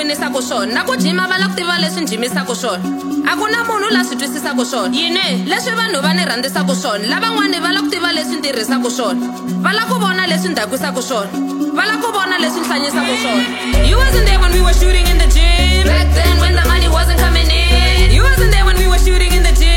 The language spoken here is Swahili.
winisaka swona na ku jima va la ku tiva leswi njimisaka swona a ku na munhu la swi twisisaka swona yini leswi vanhu va ni rhandzisaka swona lavan'wani va la ku tiva leswi ntirhisaka swona va la ku vona leswi ndakwisaka swona va la ku vona leswi nhlanyisaka swona. You wasn't there when we were shooting in the gym back then when the money wasn't coming in. You wasn't there when we were shooting in the gym